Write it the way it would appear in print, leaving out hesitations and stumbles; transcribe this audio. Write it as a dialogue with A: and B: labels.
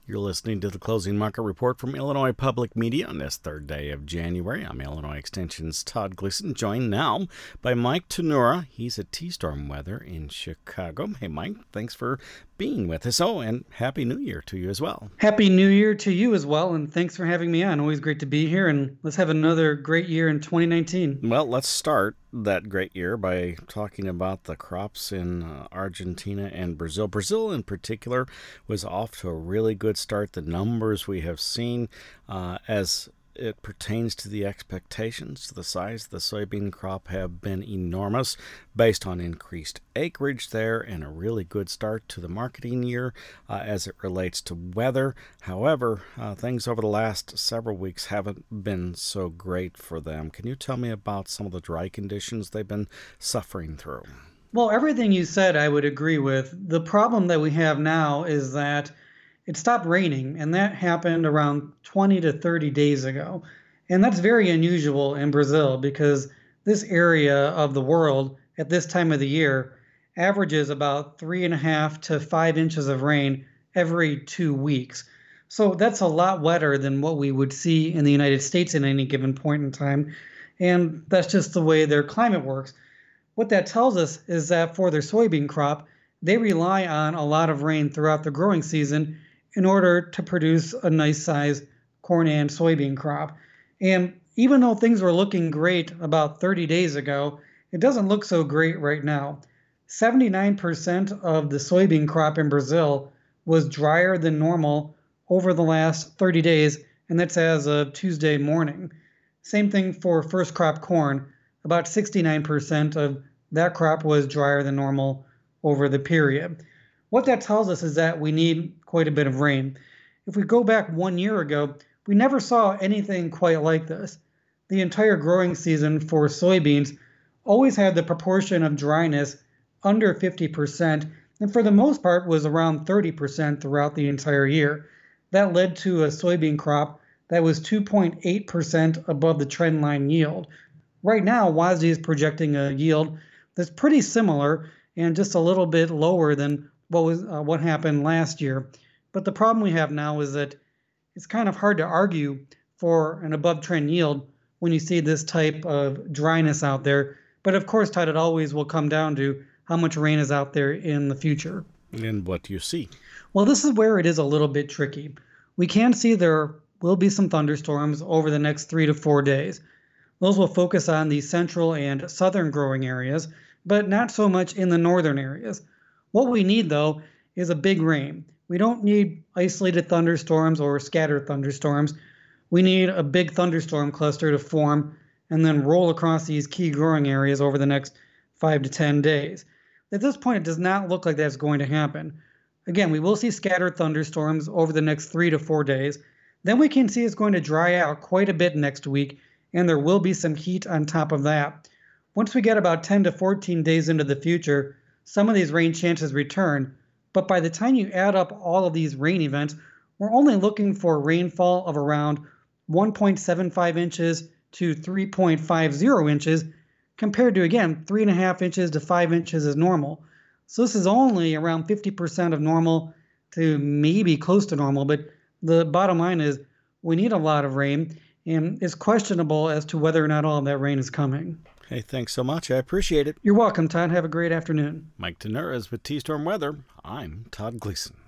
A: You're listening to the Closing Market Report from Illinois Public Media on this third day of January. I'm Illinois Extension's Todd Gleason, joined now by Mike Tenura. He's at T-Storm Weather in Chicago. Hey, Mike, thanks for being with us. Oh, and Happy New Year to you as well.
B: Happy New Year to you as well, and thanks for having me on. Always great to be here, and let's have another great year in 2019.
A: Well, let's start that great year by talking about the crops in Argentina and Brazil. Brazil in particular was off to a really good start. The numbers we have seen as it pertains to the expectations, the size of the soybean crop have been enormous based on increased acreage there and a really good start to the marketing year as it relates to weather. However, things over the last several weeks haven't been so great for them. Can you tell me about some of the dry conditions they've been suffering through?
B: Well, everything you said I would agree with. The problem that we have now is that it stopped raining, and that happened around 20 to 30 days ago. And that's very unusual in Brazil because this area of the world at this time of the year averages about 3.5 to 5 inches of rain every 2 weeks. So that's a lot wetter than what we would see in the United States at any given point in time. And that's just the way their climate works. What that tells us is that for their soybean crop, they rely on a lot of rain throughout the growing season in order to produce a nice size corn and soybean crop. And even though things were looking great about 30 days ago, it doesn't look so great right now. 79% of the soybean crop in Brazil was drier than normal over the last 30 days, and that's as of Tuesday morning. Same thing for first crop corn. About 69% of that crop was drier than normal over the period. What that tells us is that we need quite a bit of rain. If we go back 1 year ago, we never saw anything quite like this. The entire growing season for soybeans always had the proportion of dryness under 50%, and for the most part was around 30% throughout the entire year. That led to a soybean crop that was 2.8% above the trend line yield. Right now, WASDE is projecting a yield that's pretty similar and just a little bit lower than what happened last year. But the problem we have now is that it's kind of hard to argue for an above trend yield when you see this type of dryness out there. But of course, Todd, it always will come down to how much rain is out there in the future.
A: And what do you see?
B: Well, this is where it is a little bit tricky. We can see there will be some thunderstorms over the next 3 to 4 days. Those will focus on the central and southern growing areas, but not so much in the northern areas. What we need, though, is a big rain. We don't need isolated thunderstorms or scattered thunderstorms. We need a big thunderstorm cluster to form and then roll across these key growing areas over the next 5 to 10 days. At this point, it does not look like that's going to happen. Again, we will see scattered thunderstorms over the next 3 to 4 days. Then we can see it's going to dry out quite a bit next week, and there will be some heat on top of that. Once we get about 10 to 14 days into the future, some of these rain chances return, but by the time you add up all of these rain events, we're only looking for rainfall of around 1.75 inches to 3.50 inches, compared to, again, 3.5 inches to 5 inches is normal. So this is only around 50% of normal to maybe close to normal, but the bottom line is we need a lot of rain, and it's questionable as to whether or not all of that rain is coming.
A: Hey, thanks so much. I appreciate it.
B: You're welcome, Todd. Have a great afternoon.
A: Mike Tenura is with T-Storm Weather. I'm Todd Gleason.